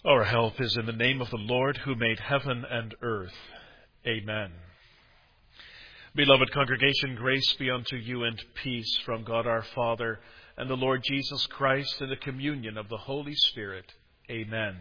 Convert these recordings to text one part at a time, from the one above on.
Our help is in the name of the Lord who made heaven and earth. Amen. Beloved congregation, grace be unto you and peace from God our Father and the Lord Jesus Christ in the communion of the Holy Spirit. Amen.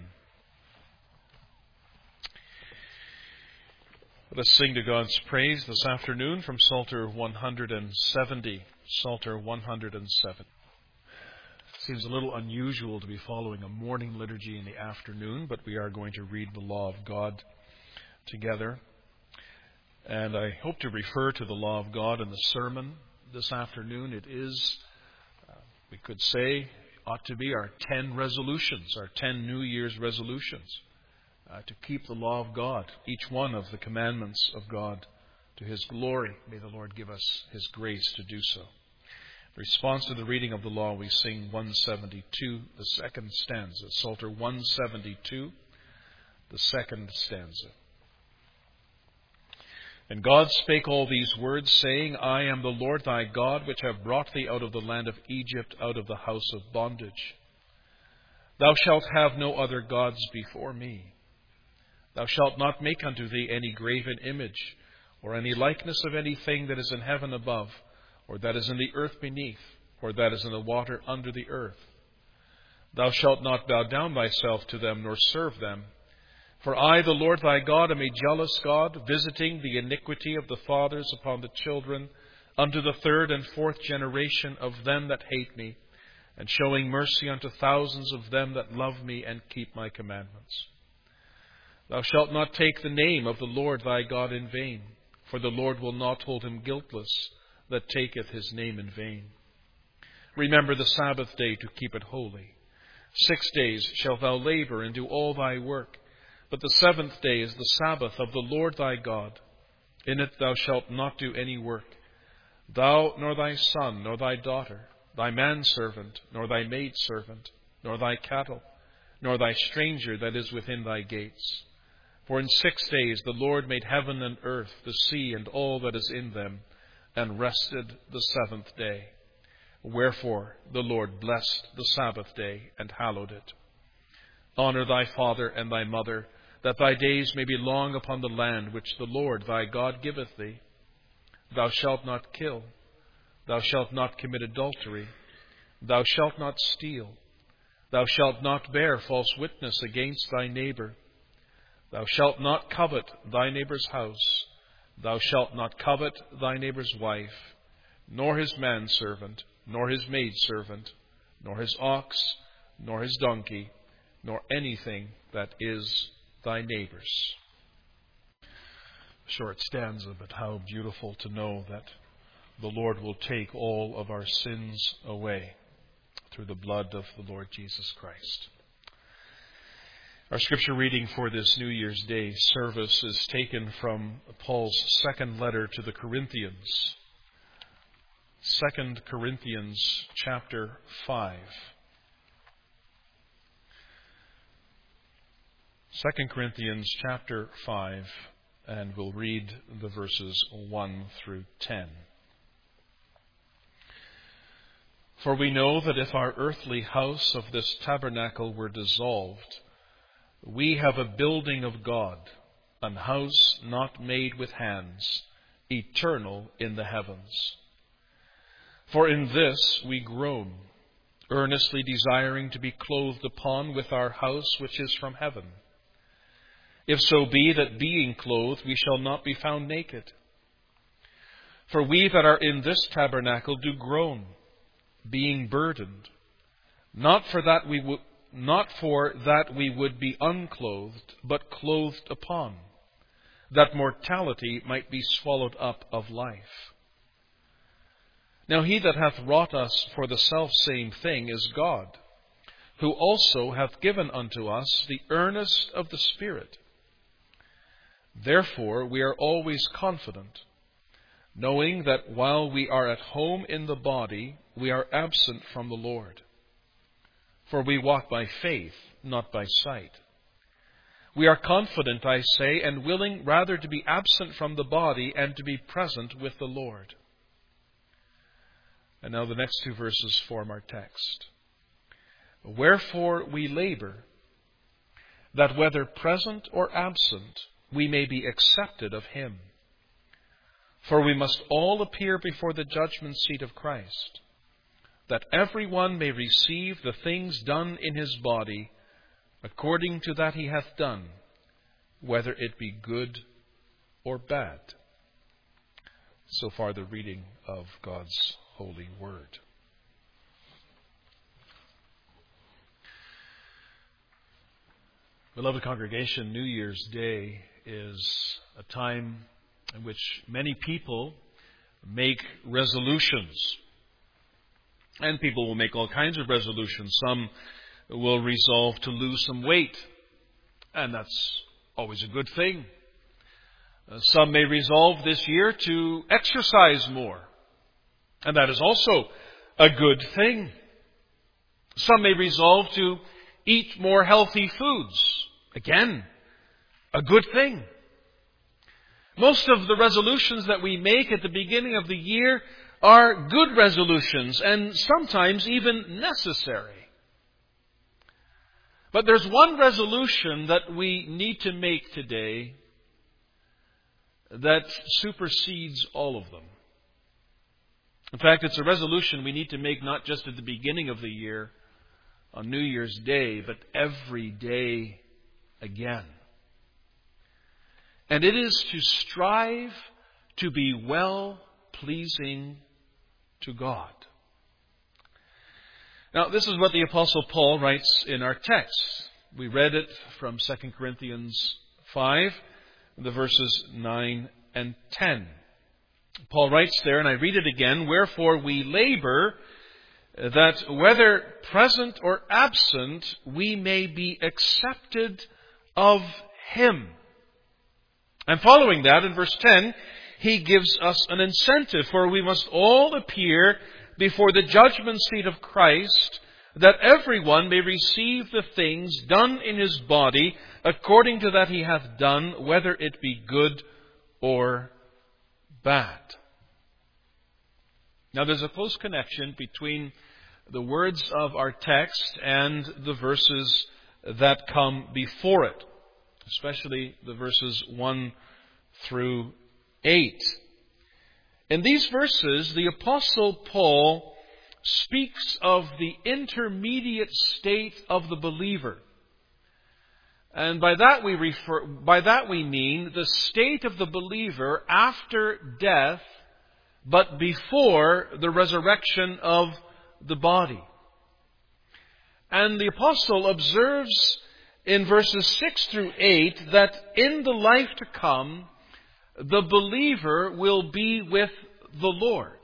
Let us sing to God's praise this afternoon from Psalter 170. Psalter 107. Seems a little unusual to be following a morning liturgy in the afternoon, but we are going to read the law of God together. And I hope to refer to the law of God in the sermon this afternoon. It is, we could say, ought to be our 10 resolutions, our 10 New Year's resolutions, to keep the law of God, each one of the commandments of God, to His glory. May the Lord give us His grace to do so. In response to the reading of the law, we sing 172, the second stanza. Psalter 172, the second stanza. And God spake all these words, saying, I am the Lord thy God, which have brought thee out of the land of Egypt, out of the house of bondage. Thou shalt have no other gods before me. Thou shalt not make unto thee any graven image, or any likeness of anything that is in heaven above, or that is in the earth beneath, or that is in the water under the earth. Thou shalt not bow down thyself to them, nor serve them. For I, the Lord thy God, am a jealous God, visiting the iniquity of the fathers upon the children, unto the third and fourth generation of them that hate me, and showing mercy unto thousands of them that love me and keep my commandments. Thou shalt not take the name of the Lord thy God in vain, for the Lord will not hold him guiltless that taketh his name in vain. Remember the Sabbath day to keep it holy. 6 days shalt thou labor and do all thy work, but the seventh day is the Sabbath of the Lord thy God. In it thou shalt not do any work, thou, nor thy son, nor thy daughter, thy manservant, nor thy maidservant, nor thy cattle, nor thy stranger that is within thy gates. For in 6 days the Lord made heaven and earth, the sea, and all that is in them, and rested the seventh day. Wherefore the Lord blessed the Sabbath day and hallowed it. Honor thy father and thy mother, that thy days may be long upon the land which the Lord thy God giveth thee. Thou shalt not kill. Thou shalt not commit adultery. Thou shalt not steal. Thou shalt not bear false witness against thy neighbor. Thou shalt not covet thy neighbor's house. Thou shalt not covet thy neighbor's wife, nor his manservant, nor his maidservant, nor his ox, nor his donkey, nor anything that is thy neighbor's. Short stanza, but how beautiful to know that the Lord will take all of our sins away through the blood of the Lord Jesus Christ. Our scripture reading for this New Year's Day service is taken from Paul's second letter to the Corinthians. 2 Corinthians chapter 5. 2 Corinthians chapter 5, and we'll read the verses 1 through 10. For we know that if our earthly house of this tabernacle were dissolved, we have a building of God, an house not made with hands, eternal in the heavens. For in this we groan, earnestly desiring to be clothed upon with our house which is from heaven. If so be that being clothed we shall not be found naked. For we that are in this tabernacle do groan, being burdened, not for that we would be unclothed, but clothed upon, that mortality might be swallowed up of life. Now he that hath wrought us for the selfsame thing is God, who also hath given unto us the earnest of the Spirit. Therefore we are always confident, knowing that while we are at home in the body, we are absent from the Lord. For we walk by faith, not by sight. We are confident, I say, and willing rather to be absent from the body and to be present with the Lord. And now the next two verses form our text. Wherefore we labor, that whether present or absent, we may be accepted of Him. For we must all appear before the judgment seat of Christ, that every one may receive the things done in his body according to that he hath done, whether it be good or bad. So far the reading of God's holy word. Beloved congregation, New Year's Day is a time in which many people make resolutions. And people will make all kinds of resolutions. Some will resolve to lose some weight, and that's always a good thing. Some may resolve this year to exercise more, and that is also a good thing. Some may resolve to eat more healthy foods. Again, a good thing. Most of the resolutions that we make at the beginning of the year are good resolutions and sometimes even necessary. But there's one resolution that we need to make today that supersedes all of them. In fact, it's a resolution we need to make not just at the beginning of the year, on New Year's Day, but every day again. And it is to strive to be well-pleasing to God. Now, this is what the Apostle Paul writes in our text. We read it from 2 Corinthians 5, the verses 9 and 10. Paul writes there, and I read it again, "Wherefore we labor, that whether present or absent, we may be accepted of Him." And following that, in verse 10, he gives us an incentive, for we must all appear before the judgment seat of Christ, that everyone may receive the things done in his body according to that he hath done, whether it be good or bad. Now there's a close connection between the words of our text and the verses that come before it, especially the verses 1 through 8. In these verses, the Apostle Paul speaks of the intermediate state of the believer. And by that we mean the state of the believer after death, but before the resurrection of the body. And the Apostle observes in verses 6 through 8 that in the life to come, the believer will be with the Lord.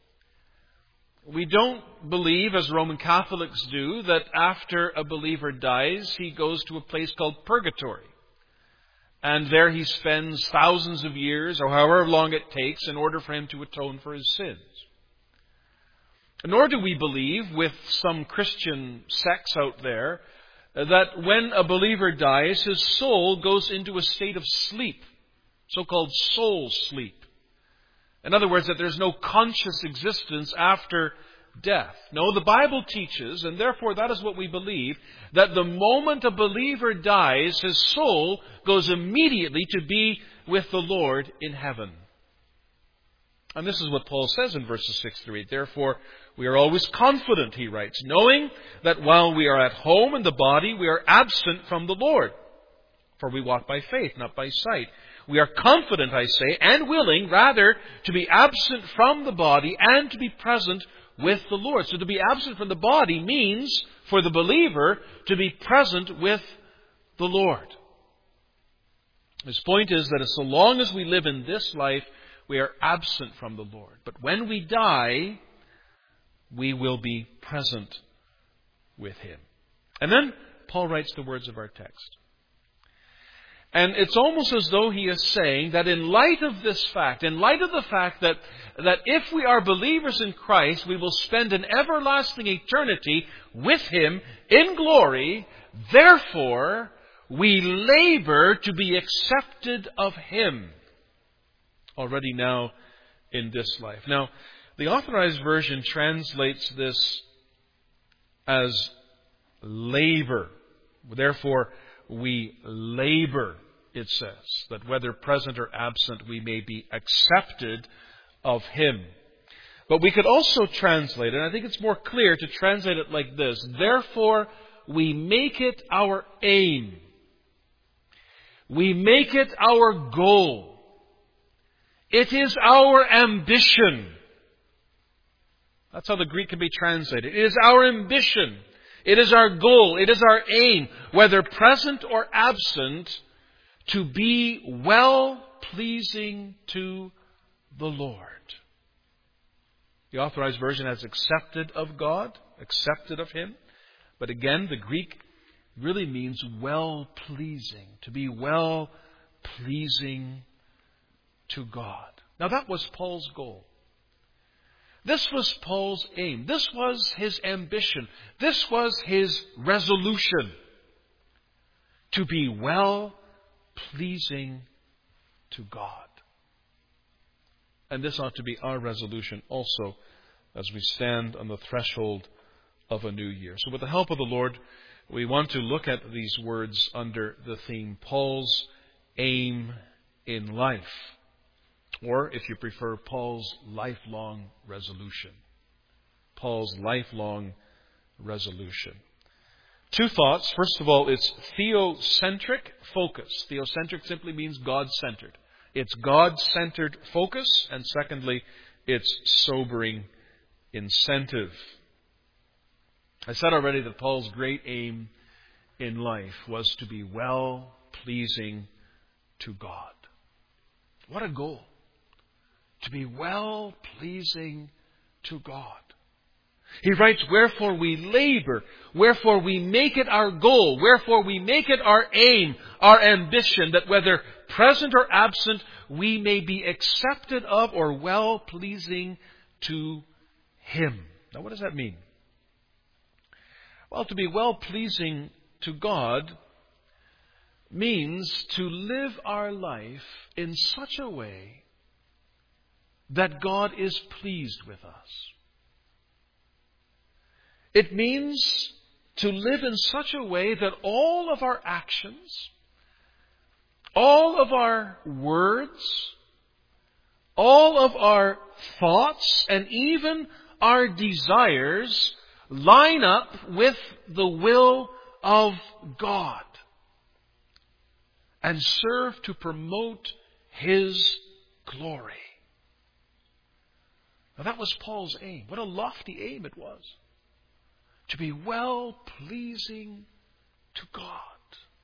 We don't believe, as Roman Catholics do, that after a believer dies, he goes to a place called purgatory. And there he spends thousands of years, or however long it takes, in order for him to atone for his sins. Nor do we believe, with some Christian sects out there, that when a believer dies, his soul goes into a state of sleep, so-called soul sleep. In other words, that there's no conscious existence after death. No, the Bible teaches, and therefore that is what we believe, that the moment a believer dies, his soul goes immediately to be with the Lord in heaven. And this is what Paul says in verses 6 through 8. Therefore, we are always confident, he writes, knowing that while we are at home in the body, we are absent from the Lord. For we walk by faith, not by sight. We are confident, I say, and willing, rather, to be absent from the body and to be present with the Lord. So to be absent from the body means, for the believer, to be present with the Lord. His point is that so long as we live in this life, we are absent from the Lord. But when we die, we will be present with Him. And then Paul writes the words of our text. And it's almost as though he is saying that in light of this fact, in light of the fact that if we are believers in Christ, we will spend an everlasting eternity with Him in glory. Therefore, we labor to be accepted of Him already now in this life. Now, the Authorized Version translates this as labor. Therefore, we labor, it says, that whether present or absent, we may be accepted of Him. But we could also translate it, and I think it's more clear to translate it like this: therefore, we make it our aim. We make it our goal. It is our ambition. That's how the Greek can be translated. It is our ambition. It is our goal. It is our aim, whether present or absent, to be well-pleasing to the Lord. The Authorized Version has accepted of God, accepted of Him. But again, the Greek really means well-pleasing, to be well-pleasing to God. Now that was Paul's goal. This was Paul's aim. This was his ambition. This was his resolution. To be well-pleasing to God. And this ought to be our resolution also as we stand on the threshold of a new year. So with the help of the Lord, we want to look at these words under the theme, Paul's aim in life. Or, if you prefer, Paul's lifelong resolution. Paul's lifelong resolution. Two thoughts. First of all, it's theocentric focus. Theocentric simply means God-centered. It's God-centered focus. And secondly, it's sobering incentive. I said already that Paul's great aim in life was to be well-pleasing to God. What a goal. To be well-pleasing to God. He writes, wherefore we labor, wherefore we make it our goal, wherefore we make it our aim, our ambition, that whether present or absent, we may be accepted of or well-pleasing to Him. Now what does that mean? Well, to be well-pleasing to God means to live our life in such a way that God is pleased with us. It means to live in such a way that all of our actions, all of our words, all of our thoughts, and even our desires line up with the will of God and serve to promote His glory. Now that was Paul's aim. What a lofty aim it was. To be well-pleasing to God.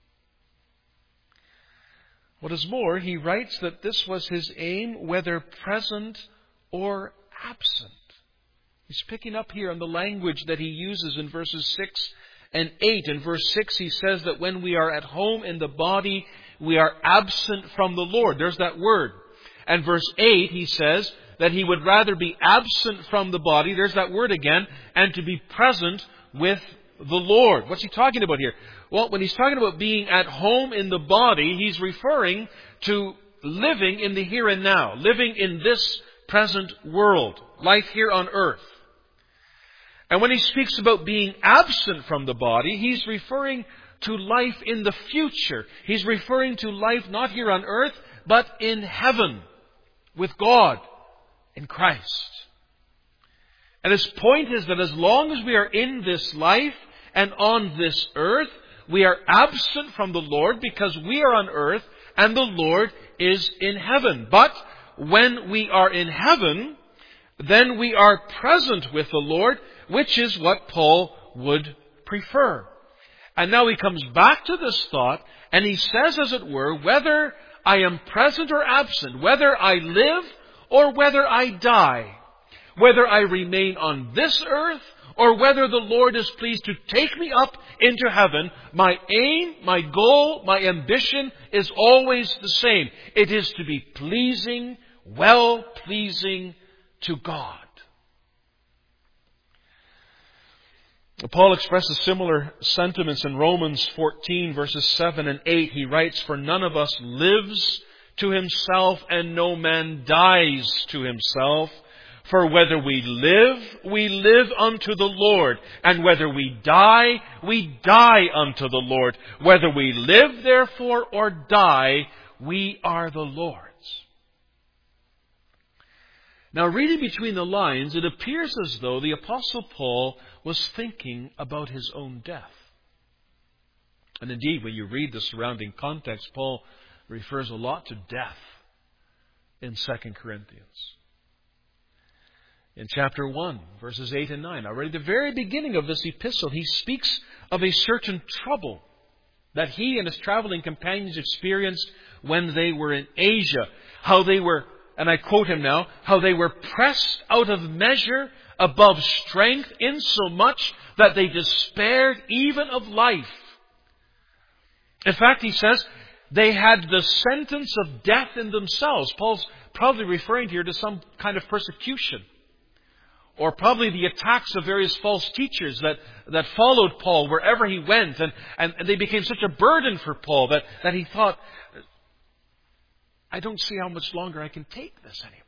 What is more, he writes that this was his aim, whether present or absent. He's picking up here on the language that he uses in verses 6 and 8. In verse 6 he says that when we are at home in the body, we are absent from the Lord. There's that word. And verse 8 he says that he would rather be absent from the body, there's that word again, and to be present with the Lord. What's he talking about here? Well, when he's talking about being at home in the body, he's referring to living in the here and now, living in this present world, life here on earth. And when he speaks about being absent from the body, he's referring to life in the future. He's referring to life not here on earth, but in heaven, with God, in Christ. And his point is that as long as we are in this life and on this earth, we are absent from the Lord because we are on earth and the Lord is in heaven. But when we are in heaven, then we are present with the Lord, which is what Paul would prefer. And now he comes back to this thought and he says, as it were, whether I am present or absent, whether I live or whether I die, whether I remain on this earth or whether the Lord is pleased to take me up into heaven, my aim, my goal, my ambition is always the same. It is to be pleasing, well-pleasing to God. Paul expresses similar sentiments in Romans 14, verses 7 and 8. He writes, for none of us lives to himself, and no man dies to himself. For whether we live unto the Lord. And whether we die unto the Lord. Whether we live, therefore, or die, we are the Lord's. Now, reading between the lines, it appears as though the Apostle Paul was thinking about his own death. And indeed, when you read the surrounding context, Paul refers a lot to death in 2 Corinthians. In chapter 1, verses 8 and 9, already at the very beginning of this epistle, he speaks of a certain trouble that he and his traveling companions experienced when they were in Asia. How they were, and I quote him now, how they were pressed out of measure above strength, insomuch that they despaired even of life. In fact, he says, they had the sentence of death in themselves. Paul's probably referring here to some kind of persecution. Or probably the attacks of various false teachers that followed Paul wherever he went. And they became such a burden for Paul that he thought, I don't see how much longer I can take this anymore.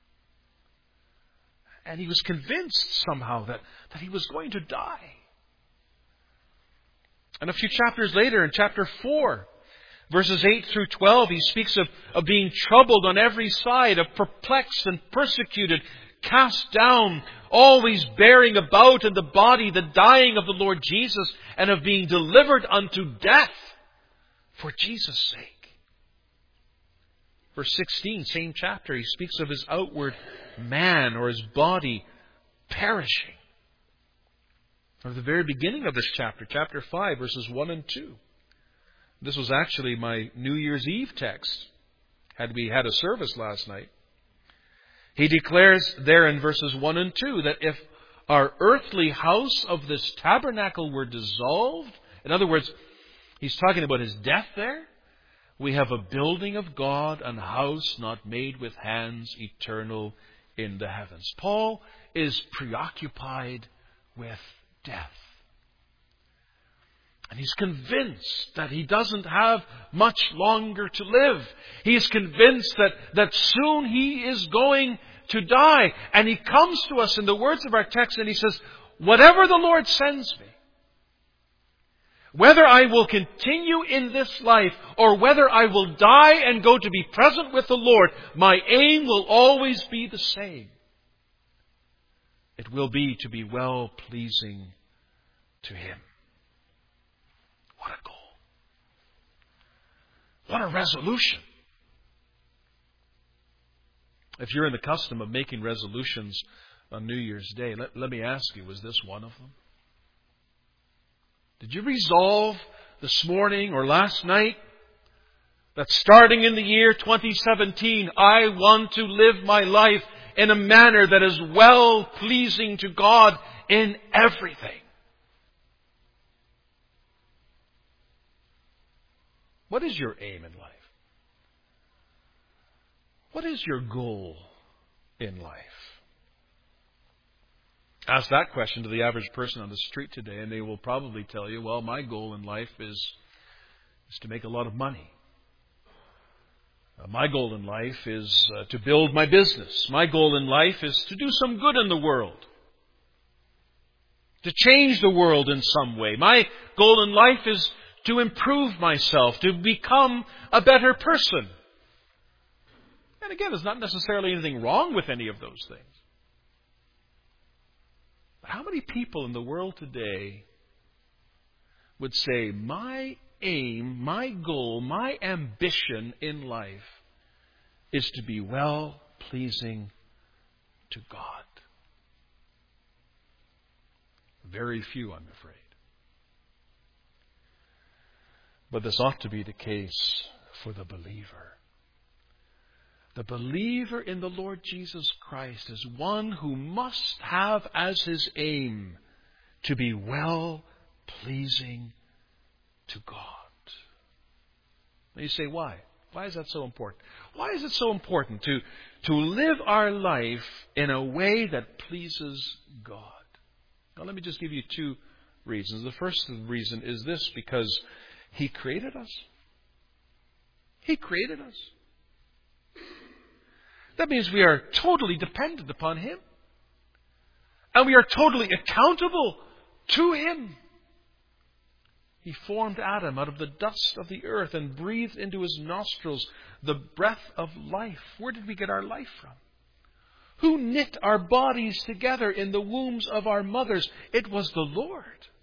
And he was convinced somehow that he was going to die. And a few chapters later, in chapter 4, verses 8 through 12, he speaks of being troubled on every side, of perplexed and persecuted, cast down, always bearing about in the body the dying of the Lord Jesus, and of being delivered unto death for Jesus' sake. Verse 16, same chapter, he speaks of his outward man or his body perishing. Or the very beginning of this chapter, chapter 5, verses 1 and 2. This was actually my New Year's Eve text, had we had a service last night. He declares there in verses 1 and 2 that if our earthly house of this tabernacle were dissolved, in other words, he's talking about his death there, we have a building of God, an house not made with hands, eternal in the heavens. Paul is preoccupied with death. And he's convinced that he doesn't have much longer to live. He is convinced that soon he is going to die. And he comes to us in the words of our text and he says, whatever the Lord sends me, whether I will continue in this life or whether I will die and go to be present with the Lord, my aim will always be the same. It will be to be well-pleasing to Him. What a goal. What a resolution. If you're in the custom of making resolutions on New Year's Day, let me ask you, was this one of them? Did you resolve this morning or last night that starting in the year 2017, I want to live my life in a manner that is well-pleasing to God in everything? What is your aim in life? What is your goal in life? Ask that question to the average person on the street today, and they will probably tell you, well, my goal in life is to make a lot of money. My goal in life is to build my business. My goal in life is to do some good in the world. To change the world in some way. My goal in life is to improve myself, to become a better person. And again, there's not necessarily anything wrong with any of those things. But how many people in the world today would say, my aim, my goal, my ambition in life is to be well-pleasing to God? Very few, I'm afraid. But this ought to be the case for the believer. The believer in the Lord Jesus Christ is one who must have as his aim to be well-pleasing to God. Now you say, why? Why is that so important? Why is it so important to live our life in a way that pleases God? Now let me just give you two reasons. The first reason is this, because He created us. He created us. That means we are totally dependent upon Him. And we are totally accountable to Him. He formed Adam out of the dust of the earth and breathed into his nostrils the breath of life. Where did we get our life from? Who knit our bodies together in the wombs of our mothers? It was the Lord.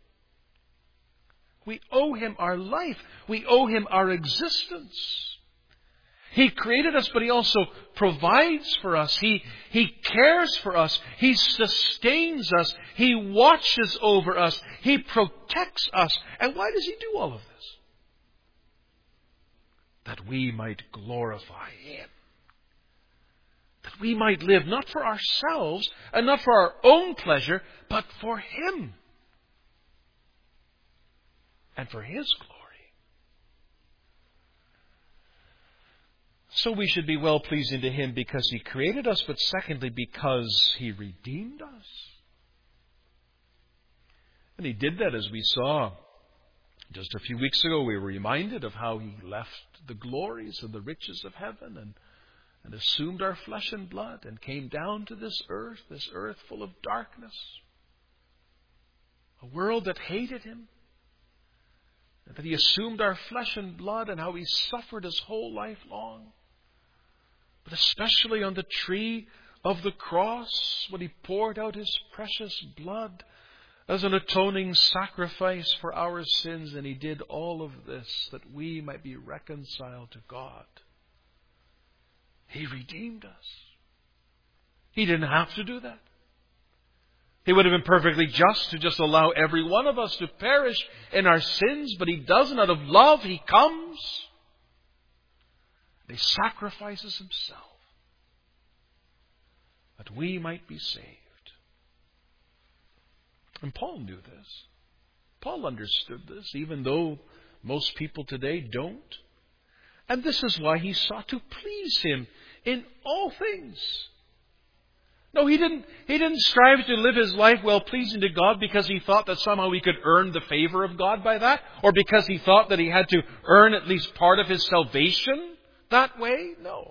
We owe Him our life. We owe Him our existence. He created us, but He also provides for us. He cares for us. He sustains us. He watches over us. He protects us. And why does He do all of this? That we might glorify Him. That we might live not for ourselves and not for our own pleasure, but for Him. And for His glory. So we should be well-pleasing to Him because He created us, but secondly, because He redeemed us. And He did that, as we saw just a few weeks ago. We were reminded of how He left the glories and the riches of heaven and assumed our flesh and blood and came down to this earth full of darkness. A world that hated Him. And that He assumed our flesh and blood and how He suffered His whole life long. But especially on the tree of the cross, when He poured out His precious blood as an atoning sacrifice for our sins. And He did all of this that we might be reconciled to God. He redeemed us. He didn't have to do that. He would have been perfectly just to just allow every one of us to perish in our sins, but He doesn't. Out of love, He comes. He sacrifices Himself that we might be saved. And Paul knew this. Paul understood this, even though most people today don't. And this is why he sought to please Him in all things. No, he didn't strive to live his life well-pleasing to God because he thought that somehow he could earn the favor of God by that, or because he thought that he had to earn at least part of his salvation that way. No.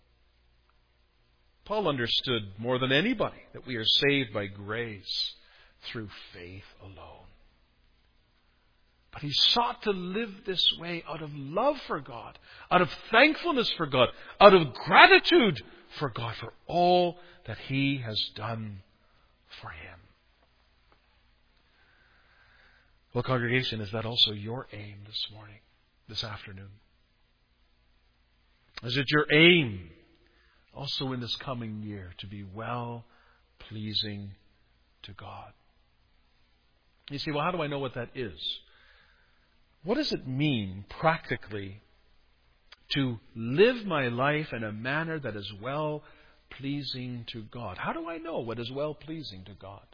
Paul understood more than anybody that we are saved by grace through faith alone. But he sought to live this way out of love for God, out of thankfulness for God, out of gratitude for God, for all that He has done for him. Well, congregation, is that also your aim this morning, this afternoon? Is it your aim also in this coming year to be well-pleasing to God? You see, well, how do I know what that is? What does it mean practically to live my life in a manner that is well-pleasing to God? How do I know what is well-pleasing to God?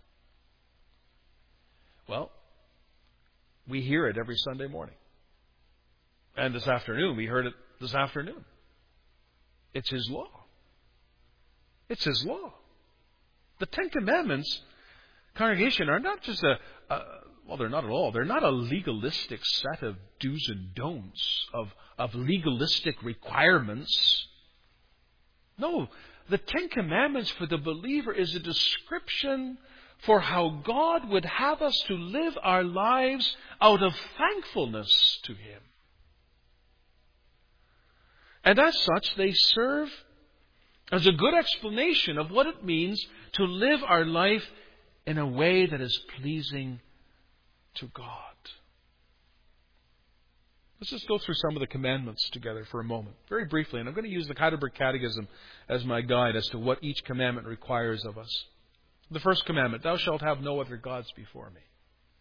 Well, we hear it every Sunday morning. And this afternoon, we heard it this afternoon. It's His law. It's His law. The Ten Commandments, congregation, are not just well, they're not at all. They're not a legalistic set of do's and don'ts, of legalistic requirements. No, the Ten Commandments for the believer is a description for how God would have us to live our lives out of thankfulness to Him. And as such, they serve as a good explanation of what it means to live our life in a way that is pleasing to God. Let's just go through some of the commandments together for a moment, very briefly. And I'm going to use the Heidelberg Catechism as my guide as to what each commandment requires of us. The first commandment, thou shalt have no other gods before me.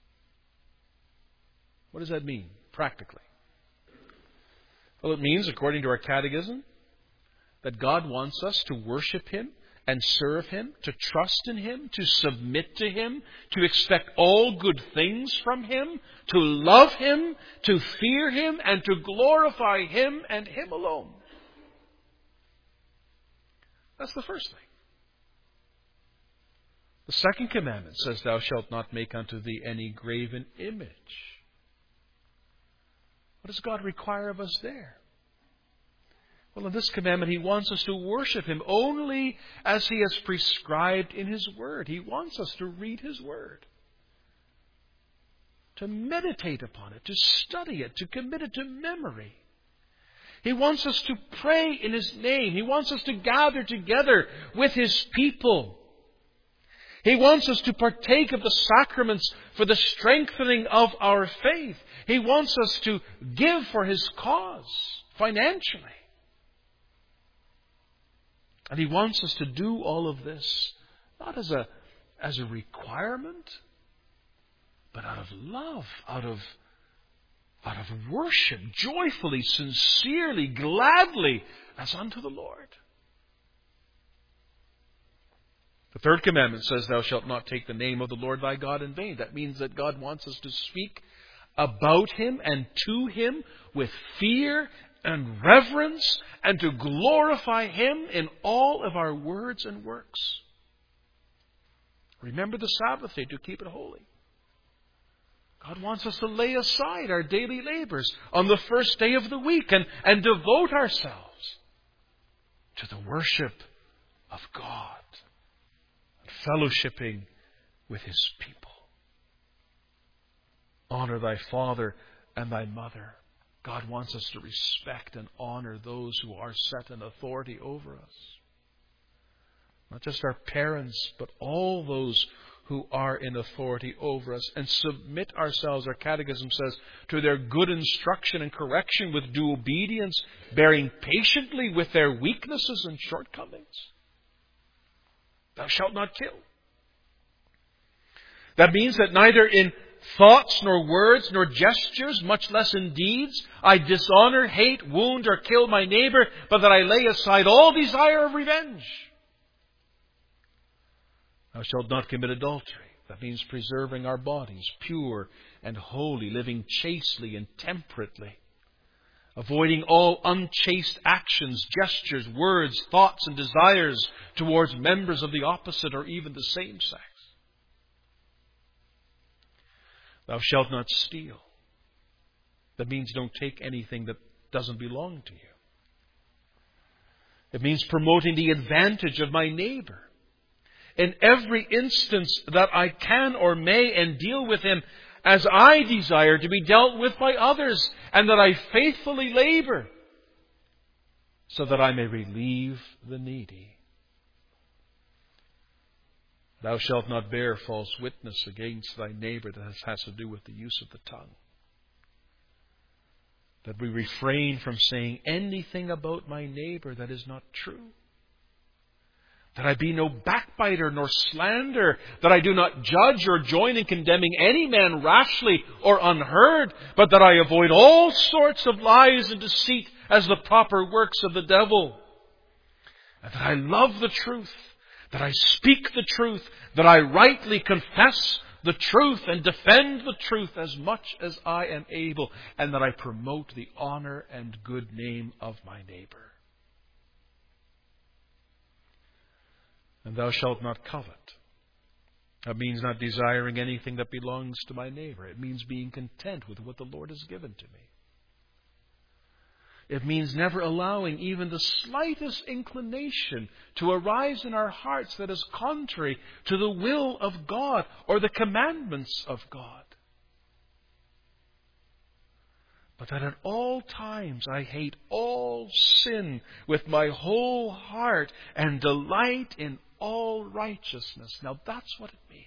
What does that mean, practically? Well, it means, according to our catechism, that God wants us to worship Him and serve Him, to trust in Him, to submit to Him, to expect all good things from Him, to love Him, to fear Him, and to glorify Him and Him alone. That's the first thing. The second commandment says, thou shalt not make unto thee any graven image. What does God require of us there? Well, in this commandment, He wants us to worship Him only as He has prescribed in His Word. He wants us to read His Word, to meditate upon it, to study it, to commit it to memory. He wants us to pray in His name. He wants us to gather together with His people. He wants us to partake of the sacraments for the strengthening of our faith. He wants us to give for His cause financially. And He wants us to do all of this not as a requirement, but out of love, out of worship, joyfully, sincerely, gladly, as unto the Lord. The third commandment says, Thou shalt not take the name of the Lord thy God in vain. That means that God wants us to speak about Him and to Him with fear and reverence, and to glorify Him in all of our words and works. Remember the Sabbath day to keep it holy. God wants us to lay aside our daily labors on the first day of the week and devote ourselves to the worship of God, fellowshipping with His people. Honor thy father and thy mother. God wants us to respect and honor those who are set in authority over us. Not just our parents, but all those who are in authority over us, and submit ourselves, our catechism says, to their good instruction and correction with due obedience, bearing patiently with their weaknesses and shortcomings. Thou shalt not kill. That means that neither in thoughts, nor words, nor gestures, much less in deeds, I dishonor, hate, wound, or kill my neighbor, but that I lay aside all desire of revenge. Thou shalt not commit adultery. That means preserving our bodies pure and holy, living chastely and temperately, avoiding all unchaste actions, gestures, words, thoughts, and desires towards members of the opposite or even the same sex. Thou shalt not steal. That means don't take anything that doesn't belong to you. It means promoting the advantage of my neighbor in every instance that I can or may, and deal with him as I desire to be dealt with by others, and that I faithfully labor so that I may relieve the needy. Thou shalt not bear false witness against thy neighbor. That has to do with the use of the tongue. That we refrain from saying anything about my neighbor that is not true. That I be no backbiter nor slander. That I do not judge or join in condemning any man rashly or unheard. But that I avoid all sorts of lies and deceit as the proper works of the devil. And that I love the truth. That I speak the truth, that I rightly confess the truth and defend the truth as much as I am able, and that I promote the honor and good name of my neighbor. And thou shalt not covet. That means not desiring anything that belongs to my neighbor. It means being content with what the Lord has given to me. It means never allowing even the slightest inclination to arise in our hearts that is contrary to the will of God or the commandments of God. But that at all times I hate all sin with my whole heart and delight in all righteousness. Now that's what it means.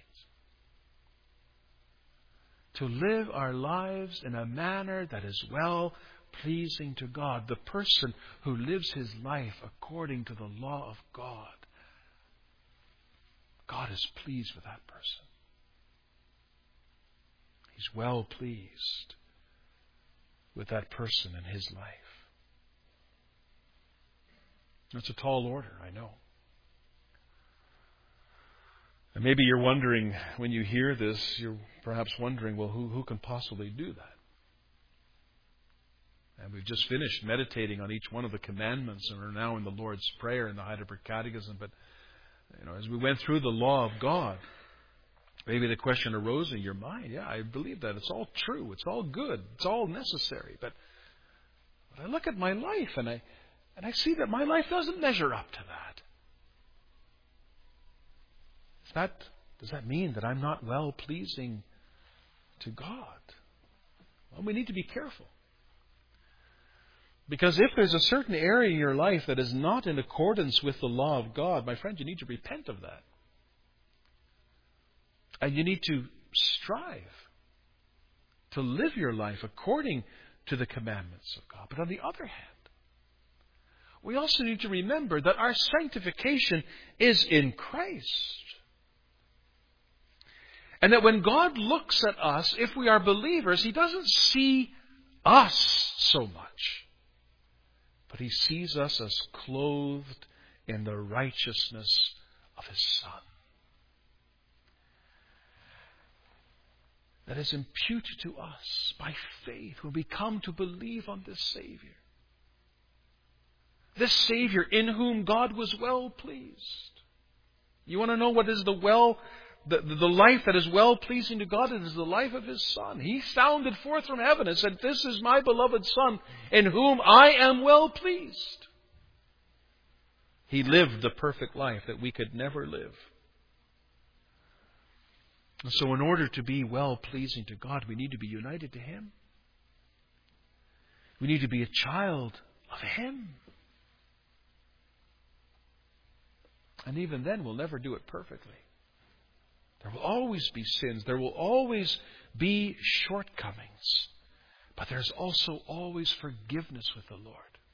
To live our lives in a manner that is well-pleasing to God. The person who lives his life according to the law of God, God is pleased with that person. He's well pleased with that person in his life. That's a tall order, I know. And maybe you're wondering, when you hear this, you're perhaps wondering, well, who can possibly do that? And we've just finished meditating on each one of the commandments, and we're now in the Lord's Prayer in the Heidelberg Catechism. But as we went through the law of God, maybe the question arose in your mind, yeah, I believe that. It's all true. It's all good. It's all necessary. But I look at my life, and And I see that my life doesn't measure up to that. Does that mean that I'm not well-pleasing to God? Well, we need to be careful. Because if there's a certain area in your life that is not in accordance with the law of God, my friend, you need to repent of that. And you need to strive to live your life according to the commandments of God. But on the other hand, we also need to remember that our sanctification is in Christ. And that when God looks at us, if we are believers, He doesn't see us so much, but He sees us as clothed in the righteousness of His Son. That is imputed to us by faith when we come to believe on this Savior. This Savior in whom God was well pleased. You want to know what is the life that is well-pleasing to God? It is the life of His Son. He sounded forth from heaven and said, "This is my beloved Son, in whom I am well-pleased." He lived the perfect life that we could never live. And so in order to be well-pleasing to God, we need to be united to Him. We need to be a child of Him. And even then, we'll never do it perfectly. There will always be sins. There will always be shortcomings. But there's also always forgiveness with the Lord.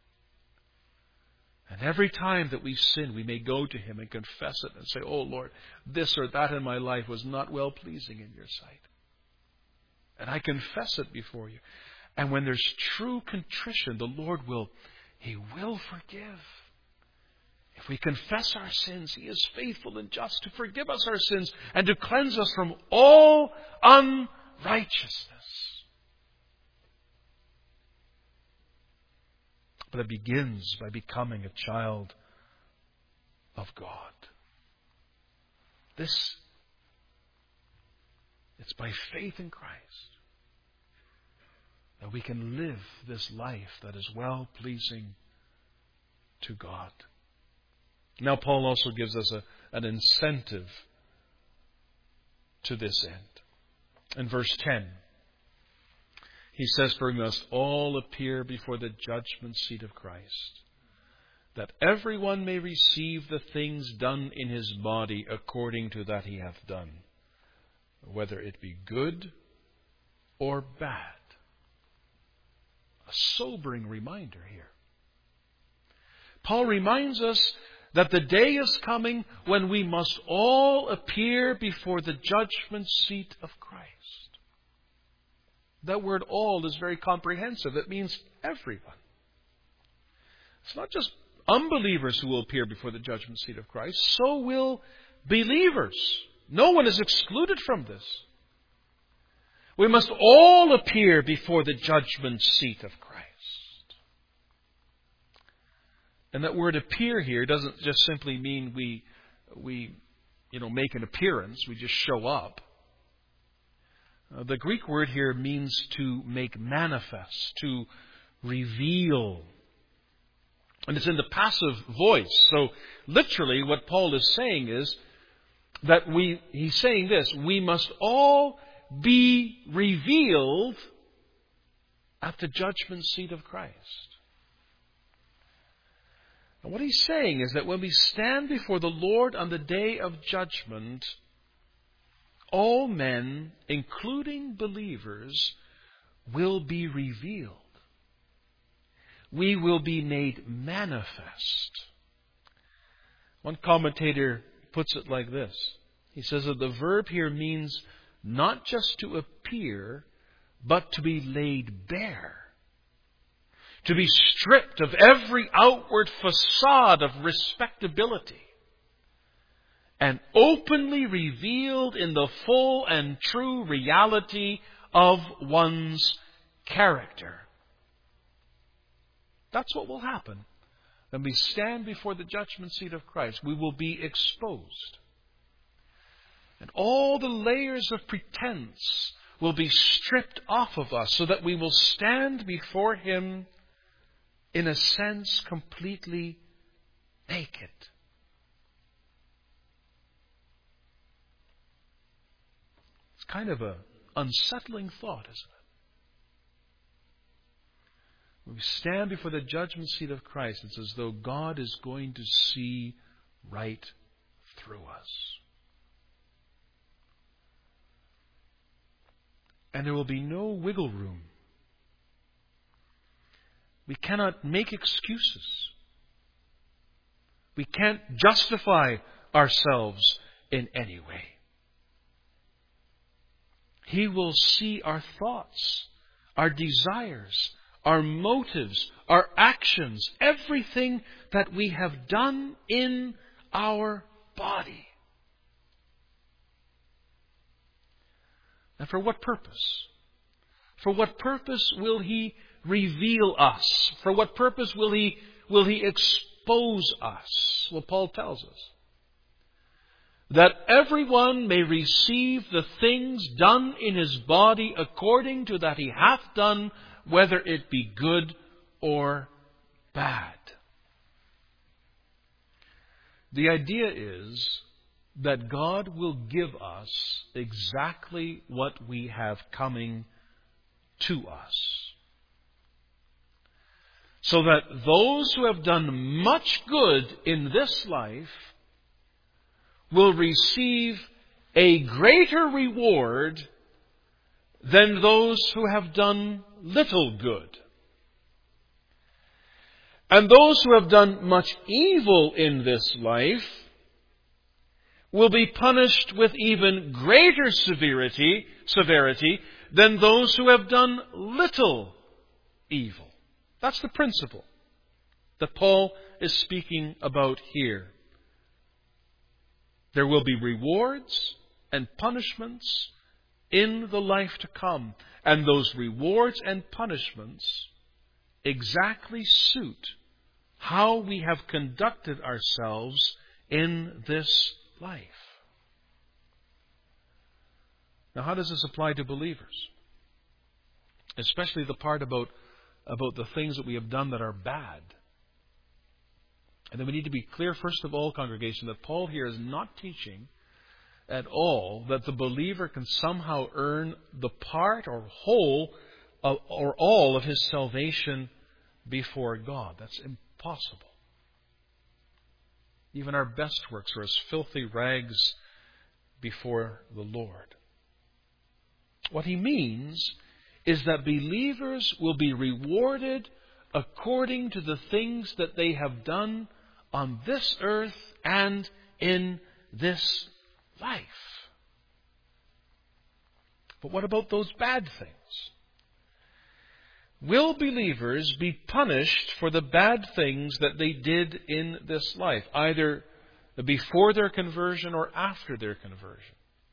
And every time that we sin, we may go to Him and confess it and say, "Oh Lord, this or that in my life was not well-pleasing in your sight." And I confess it before you. And when there's true contrition, the Lord He will forgive. If we confess our sins, He is faithful and just to forgive us our sins and to cleanse us from all unrighteousness. But it begins by becoming a child of God. It's by faith in Christ that we can live this life that is well-pleasing to God. Now, Paul also gives us an incentive to this end. In verse 10, he says, "For we must all appear before the judgment seat of Christ, that everyone may receive the things done in his body according to that he hath done, whether it be good or bad." A sobering reminder here. Paul reminds us that the day is coming when we must all appear before the judgment seat of Christ. That word "all" is very comprehensive. It means everyone. It's not just unbelievers who will appear before the judgment seat of Christ. So will believers. No one is excluded from this. We must all appear before the judgment seat of Christ. And that word "appear" here doesn't just simply mean we make an appearance, we just show up. The Greek word here means to make manifest, to reveal. And it's in the passive voice. So literally what Paul is saying is that he's saying this: we must all be revealed at the judgment seat of Christ. And what he's saying is that when we stand before the Lord on the day of judgment, all men, including believers, will be revealed. We will be made manifest. One commentator puts it like this. He says that the verb here means not just to appear, but to be laid bare. To be stripped of every outward facade of respectability and openly revealed in the full and true reality of one's character. That's what will happen when we stand before the judgment seat of Christ. We will be exposed. And all the layers of pretense will be stripped off of us so that we will stand before Him in a sense, completely naked. It's kind of an unsettling thought, isn't it? When we stand before the judgment seat of Christ, it's as though God is going to see right through us. And there will be no wiggle room. We cannot make excuses. We can't justify ourselves in any way. He will see our thoughts, our desires, our motives, our actions, everything that we have done in our body. And for what purpose? For what purpose will He reveal us? For what purpose will He expose us? Well, Paul tells us that everyone may receive the things done in his body according to that he hath done, whether it be good or bad. The idea is that God will give us exactly what we have coming to us. So that those who have done much good in this life will receive a greater reward than those who have done little good. And those who have done much evil in this life will be punished with even greater severity than those who have done little evil. That's the principle that Paul is speaking about here. There will be rewards and punishments in the life to come. And those rewards and punishments exactly suit how we have conducted ourselves in this life. Now, how does this apply to believers? Especially the part about the things that we have done that are bad. And then we need to be clear, first of all, congregation, that Paul here is not teaching at all that the believer can somehow earn the part or whole or all of his salvation before God. That's impossible. Even our best works are as filthy rags before the Lord. What he means is that believers will be rewarded according to the things that they have done on this earth and in this life. But what about those bad things? Will believers be punished for the bad things that they did in this life, either before their conversion or after their conversion?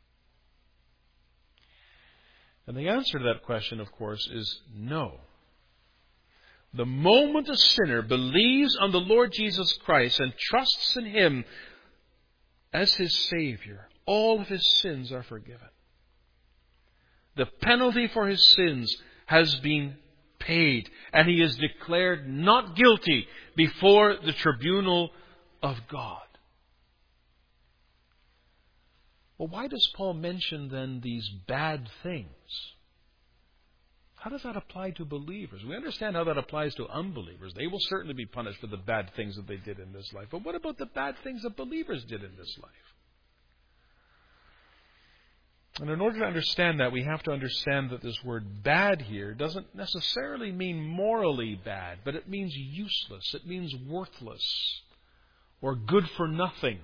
And the answer to that question, of course, is no. The moment a sinner believes on the Lord Jesus Christ and trusts in Him as his Savior, all of his sins are forgiven. The penalty for his sins has been paid, and he is declared not guilty before the tribunal of God. Well, why does Paul mention then these bad things? How does that apply to believers? We understand how that applies to unbelievers. They will certainly be punished for the bad things that they did in this life. But what about the bad things that believers did in this life? And in order to understand that, we have to understand that this word bad here doesn't necessarily mean morally bad, but it means useless. It means worthless or good for nothing.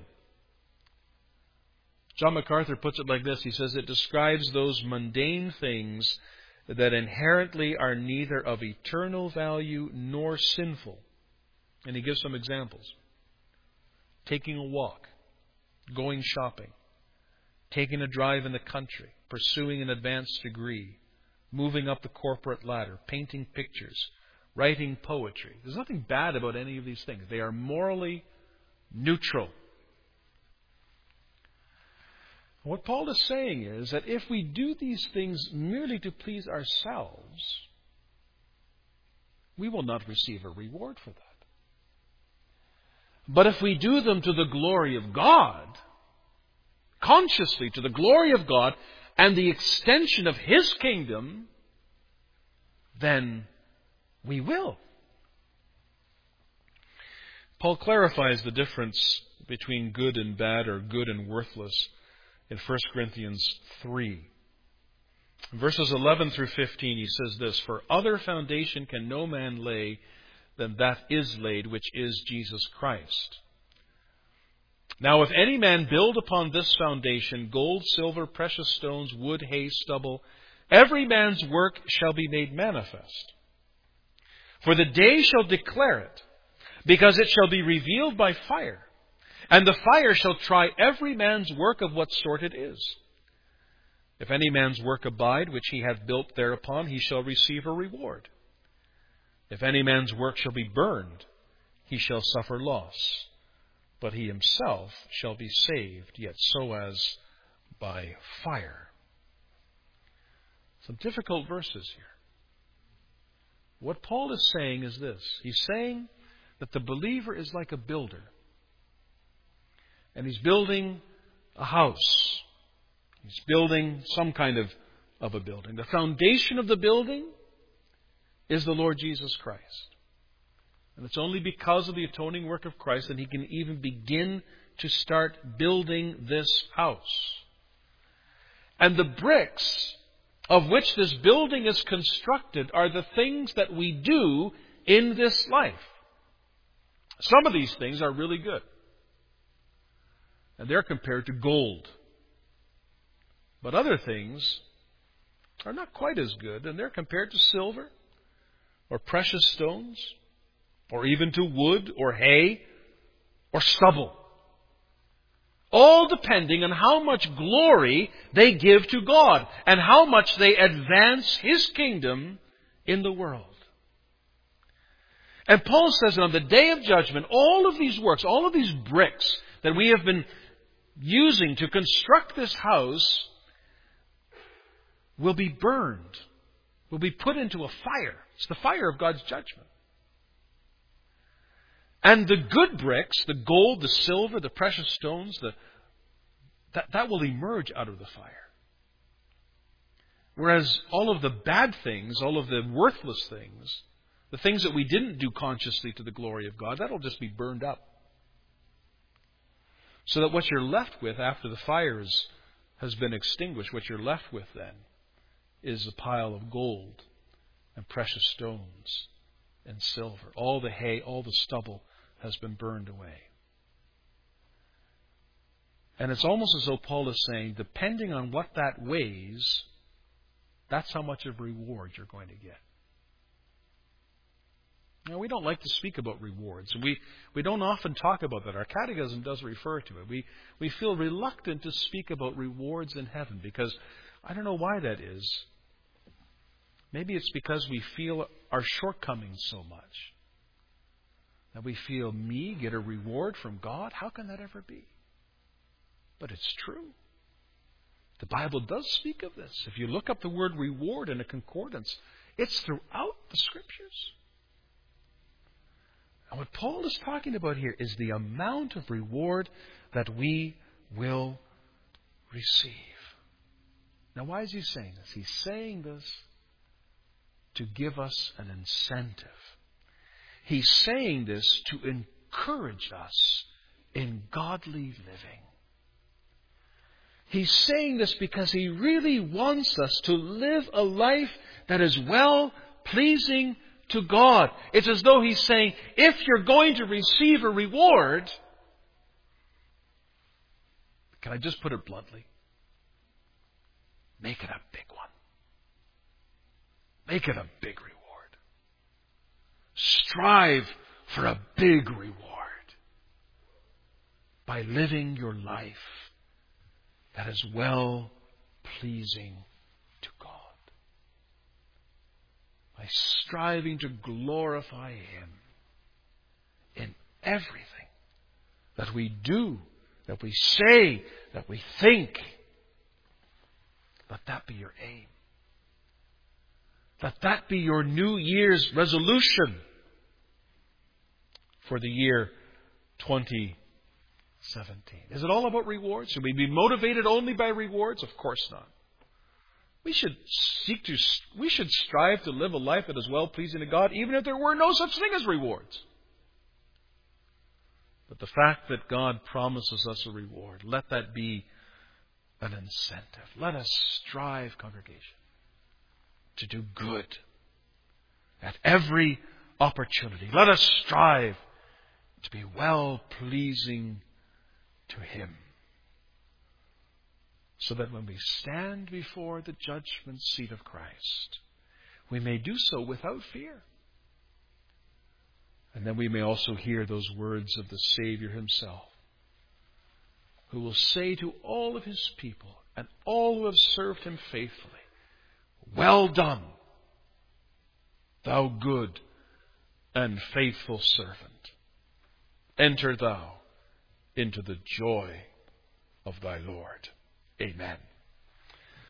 John MacArthur puts it like this. He says it describes those mundane things that inherently are neither of eternal value nor sinful. And he gives some examples. Taking a walk, going shopping, taking a drive in the country, pursuing an advanced degree, moving up the corporate ladder, painting pictures, writing poetry. There's nothing bad about any of these things. They are morally neutral. What Paul is saying is that if we do these things merely to please ourselves, we will not receive a reward for that. But if we do them to the glory of God, consciously to the glory of God and the extension of His kingdom, then we will. Paul clarifies the difference between good and bad, or good and worthless, in 1 Corinthians 3. In verses 11 through 15, he says this, "For other foundation can no man lay than that is laid, which is Jesus Christ. Now if any man build upon this foundation gold, silver, precious stones, wood, hay, stubble, every man's work shall be made manifest. For the day shall declare it, because it shall be revealed by fire. And the fire shall try every man's work of what sort it is. If any man's work abide, which he hath built thereupon, he shall receive a reward. If any man's work shall be burned, he shall suffer loss. But he himself shall be saved, yet so as by fire." Some difficult verses here. What Paul is saying is this. He's saying that the believer is like a builder. And he's building a house. He's building some kind of a building. The foundation of the building is the Lord Jesus Christ. And it's only because of the atoning work of Christ that he can even begin to start building this house. And the bricks of which this building is constructed are the things that we do in this life. Some of these things are really good. And they're compared to gold. But other things are not quite as good, and they're compared to silver or precious stones, or even to wood or hay or stubble. All depending on how much glory they give to God and how much they advance His kingdom in the world. And Paul says that on the day of judgment, all of these works, all of these bricks that we have been using to construct this house will be burned, will be put into a fire. It's the fire of God's judgment. And the good bricks, the gold, the silver, the precious stones, that will emerge out of the fire. Whereas all of the bad things, all of the worthless things, the things that we didn't do consciously to the glory of God, that'll just be burned up. So that what you're left with after the fire has been extinguished, what you're left with then is a pile of gold and precious stones and silver. All the hay, all the stubble has been burned away. And it's almost as though Paul is saying, depending on what that weighs, that's how much of reward you're going to get. Now, we don't like to speak about rewards. We don't often talk about that. Our catechism does refer to it. We feel reluctant to speak about rewards in heaven because I don't know why that is. Maybe it's because we feel our shortcomings so much. That we feel, me get a reward from God? How can that ever be? But it's true. The Bible does speak of this. If you look up the word reward in a concordance, it's throughout the Scriptures. And what Paul is talking about here is the amount of reward that we will receive. Now, why is he saying this? He's saying this to give us an incentive. He's saying this to encourage us in godly living. He's saying this because he really wants us to live a life that is well-pleasing to God. It's as though he's saying, if you're going to receive a reward, can I just put it bluntly? Make it a big one. Make it a big reward. Strive for a big reward by living your life that is well-pleasing to God. By striving to glorify Him in everything that we do, that we say, that we think. Let that be your aim. Let that be your New Year's resolution for the year 2017. Is it all about rewards? Should we be motivated only by rewards? Of course not. We should strive to live a life that is well-pleasing to God, even if there were no such thing as rewards. But the fact that God promises us a reward, let that be an incentive. Let us strive, congregation, to do good at every opportunity. Let us strive to be well-pleasing to Him, so that when we stand before the judgment seat of Christ, we may do so without fear. And then we may also hear those words of the Savior Himself, who will say to all of His people and all who have served Him faithfully, "Well done, thou good and faithful servant. Enter thou into the joy of thy Lord." Amen.